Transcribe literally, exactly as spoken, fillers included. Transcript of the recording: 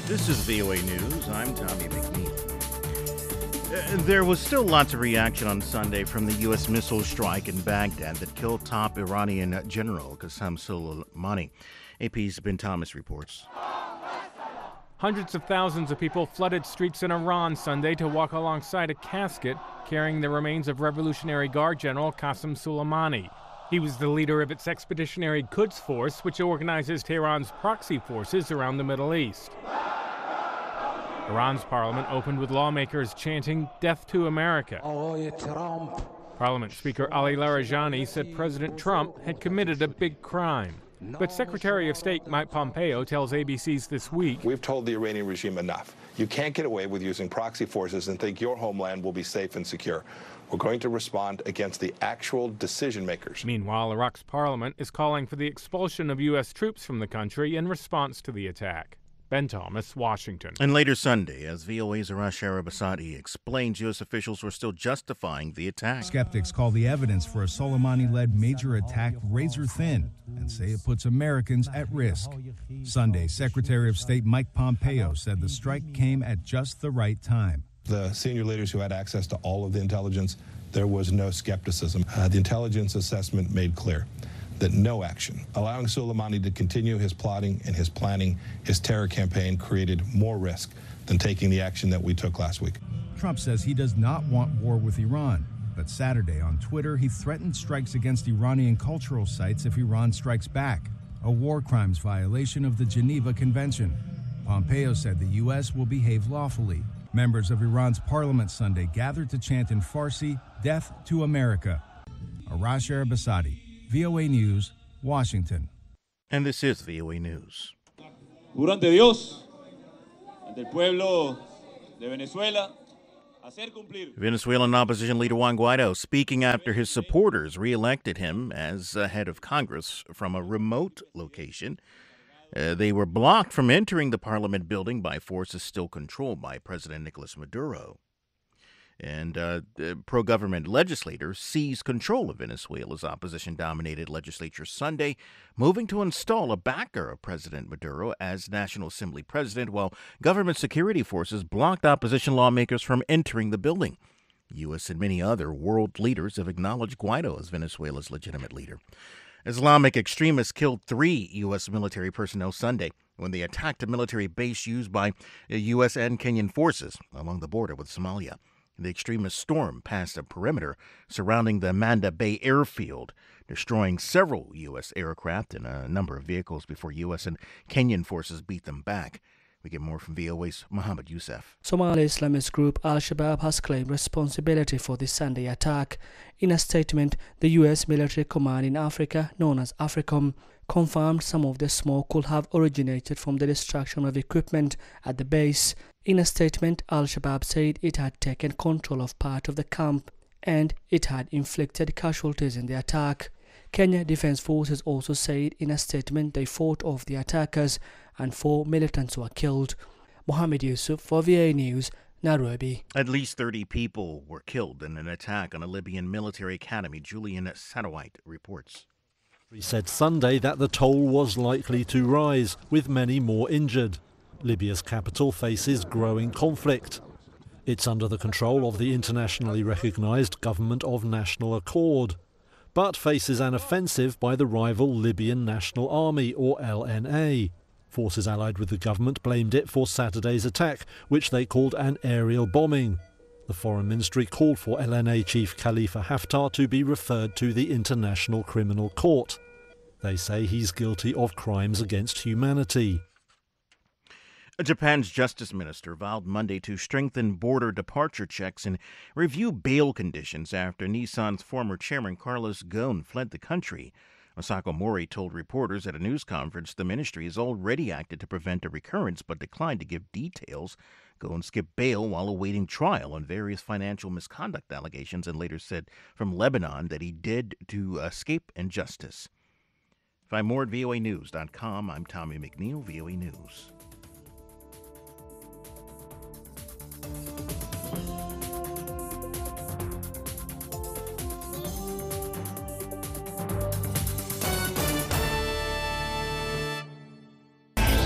This is V O A News. I'm Tommy McNeil. Uh, there was still lots of reaction on Sunday from the U S missile strike in Baghdad that killed top Iranian General Qasem Soleimani. A P's Ben Thomas reports. Hundreds of thousands of people flooded streets in Iran Sunday to walk alongside a casket carrying the remains of Revolutionary Guard General Qasem Soleimani. He was the leader of its Expeditionary Quds Force, which organizes Tehran's proxy forces around the Middle East. Iran's parliament opened with lawmakers chanting, "Death to America." Parliament Speaker Ali Larijani said President Trump had committed a big crime. But Secretary of State Mike Pompeo tells A B C's This Week, "We've told the Iranian regime enough. You can't get away with using proxy forces and think your homeland will be safe and secure. We're going to respond against the actual decision makers." Meanwhile, Iraq's parliament is calling for the expulsion of U S troops from the country in response to the attack. Ben Thomas, Washington. And later Sunday, as V O A's Arash Arabasadi explains, U S officials were still justifying the attack. Skeptics call the evidence for a Soleimani-led major attack razor-thin and say it puts Americans at risk. Sunday, Secretary of State Mike Pompeo said the strike came at just the right time. The senior leaders who had access to all of the intelligence, there was no skepticism. Uh, the intelligence assessment made clear that no action, allowing Soleimani to continue his plotting and his planning, his terror campaign, created more risk than taking the action that we took last week. Trump says he does not want war with Iran, but Saturday on Twitter, he threatened strikes against Iranian cultural sites if Iran strikes back, a war crimes violation of the Geneva Convention. Pompeo said the U S will behave lawfully. Members of Iran's parliament Sunday gathered to chant in Farsi, "Death to America." Arash Arabasadi, V O A News, Washington. And this is V O A News. Juro ante Dios, ante el pueblo de Venezuela, hacer cumplir. Venezuelan opposition leader Juan Guaido speaking after his supporters re-elected him as uh, head of Congress from a remote location. Uh, they were blocked from entering the parliament building by forces still controlled by President Nicolas Maduro. And uh, pro-government legislators seized control of Venezuela's opposition-dominated legislature Sunday, moving to install a backer of President Maduro as National Assembly president, while government security forces blocked opposition lawmakers from entering the building. U S and many other world leaders have acknowledged Guaido as Venezuela's legitimate leader. Islamic extremists killed three U S military personnel Sunday when they attacked a military base used by U S and Kenyan forces along the border with Somalia. The extremists stormed past a perimeter surrounding the Manda Bay airfield, destroying several U S aircraft and a number of vehicles before U S and Kenyan forces beat them back. We get more from V O A's Mohammed Youssef. Somali Islamist group Al-Shabaab has claimed responsibility for the Sunday attack. In a statement, the U S military command in Africa, known as AFRICOM, confirmed some of the smoke could have originated from the destruction of equipment at the base. In a statement, Al-Shabaab said it had taken control of part of the camp and it had inflicted casualties in the attack. Kenya Defense Forces also said in a statement they fought off the attackers and four militants were killed. Mohammed Yusuf for V A News, Nairobi. At least thirty people were killed in an attack on a Libyan military academy, Julian Sadowite reports. He said Sunday that the toll was likely to rise, with many more injured. Libya's capital faces growing conflict. It's under the control of the internationally recognised Government of National Accord, but faces an offensive by the rival Libyan National Army, or L N A. Forces allied with the government blamed it for Saturday's attack, which they called an aerial bombing. The Foreign Ministry called for L N A chief Khalifa Haftar to be referred to the International Criminal Court. They say he's guilty of crimes against humanity. Japan's justice minister vowed Monday to strengthen border departure checks and review bail conditions after Nissan's former chairman Carlos Ghosn fled the country. Masako Mori told reporters at a news conference the ministry has already acted to prevent a recurrence but declined to give details. Ghosn skipped bail while awaiting trial on various financial misconduct allegations and later said from Lebanon that he did to escape injustice. Find more at V O A news dot com. I'm Tommy McNeil, V O A News.